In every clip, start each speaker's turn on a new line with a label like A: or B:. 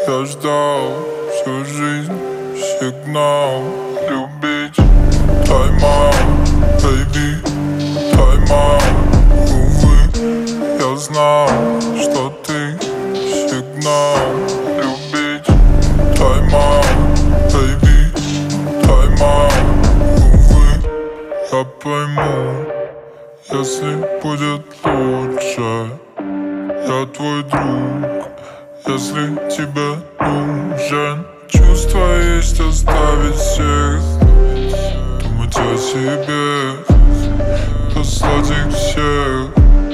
A: Я ждал всю жизнь сигнал любить. Тайм-аут, baby, тайм-аут. Увы, я знал, что ты сигнал любить. Тайм-аут, baby, тайм-аут. Увы, я пойму, если будет лучше. Я твой друг, если тебе нужен. Чувства есть оставить всех, думать о себе, послать их всех.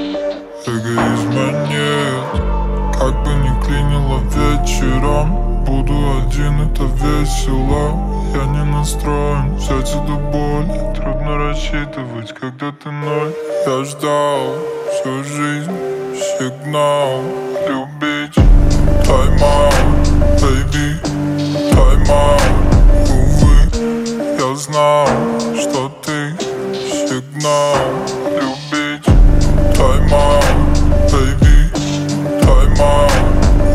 A: Эгоизма нет, как бы ни клинило вечером. Буду один, это весело. Я не настроен взять эту боль. Трудно рассчитывать, когда ты ноль. Я ждал всю жизнь сигнал любить. Тайм-аут, baby, тайм-аут. Увы, я знал, что ты сигнал любить. Тайм-аут, baby, тайм-аут.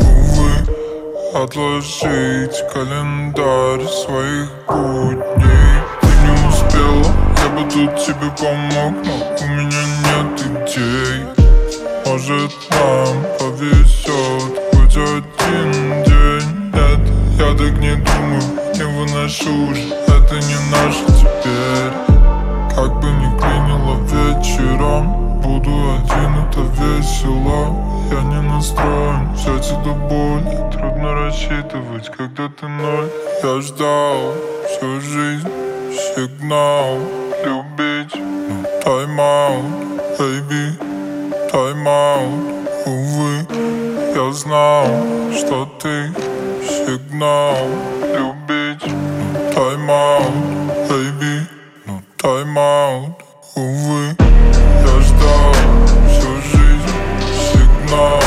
A: Увы, отложить календарь своих будней. Ты не успела, я бы тут тебе помог, но у меня нет идей. Может, нам повезет хоть один день. Нет, я так не думаю, не выношу уже. Это не наше теперь. Как бы ни клинило вечером, буду один, это весело. Я не настроен взять эту боль. Трудно рассчитывать, когда ты ноль. Я ждал всю жизнь сигнал любить. Тайм-аут, baby, тайм-аут. Увы, я знал, что ты сигнал любить. Тайм-аут, baby, тайм-аут. Увы, я ждал всю жизнь сигнал